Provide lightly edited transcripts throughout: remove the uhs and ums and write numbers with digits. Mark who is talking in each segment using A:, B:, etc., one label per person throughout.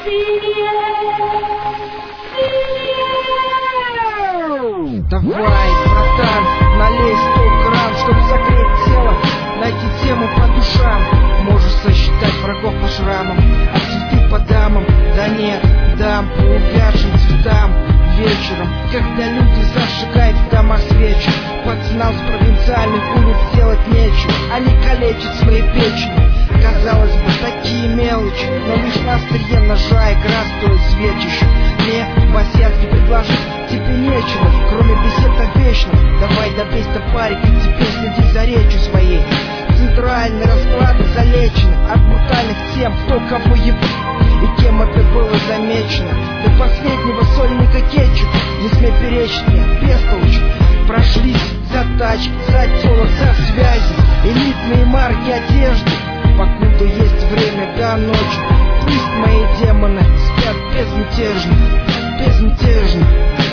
A: Давай, братан, налей 100 грамм, чтоб согреть тело, найти тему по душам. Можешь сосчитать врагов по шрамам, а цветы по дамам. Да нет, дам по увядшим цветам. Вечером, когда люди зажигают в домах свечи, пацанам с провинциальных улиц делать нечего, они калечат свои печени. Казалось бы, такие мелочи, но лишь на острие ножа игра стоит свечища. Мне Васянский предложить тебе нечего, кроме бесед о вечном. Давай добейся, парик, и теперь следи за речью своей. Центральные расклады залечены от брутальных тем, кто кого ебал и кем это было замечено. До последнего сольника кетчуп, не смей перечить мне, бестолочь. Прошлись за тачки, за телок, за связи, элитные марки одежды. Покуда есть время до ночи, пусть мои демоны спят безмятежно, безмятежно.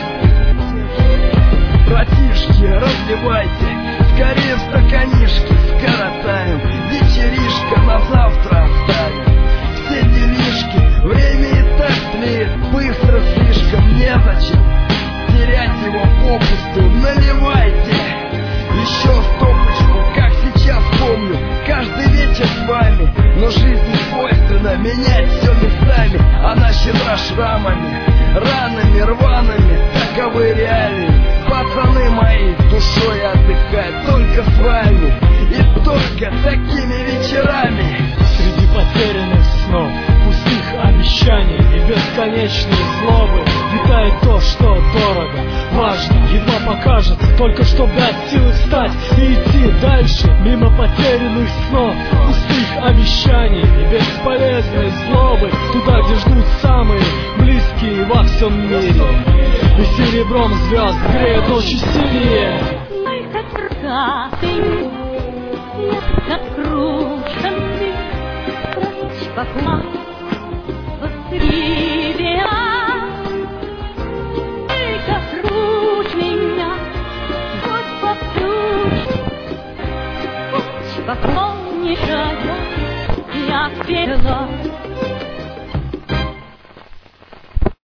B: Братишки, разливайте, скорее в стаканишки, скоротаем, вечеришка на завтра оставим. Все делишки, время и так тлеет, быстро слишком, незачем терять его попусту. Наливайте еще стопочку, как сейчас помню, каждый вечер с вами. Но жизнь не свойственно менять все местами, она щедра шрамами, ранами, рваными, таковы реалии. Пацаны мои, душой отдыхают только с вами и только такими вечерами.
C: Среди потерянных снов, пустых обещаний и бесконечной злобы витает то, что дорого, важно, едва покажется, только чтоб дать силы встать и идти дальше. Мимо потерянных снов, пустых обещаний и бесполезной злобы, туда, где ждут самые близкие во всем мире. И серебром звезд греет ночи синие.
D: Мы как рогатый, открученный, прочь поклон востребия. Ты как руч меня, хоть повсюду, хоть поклонничая, я пела.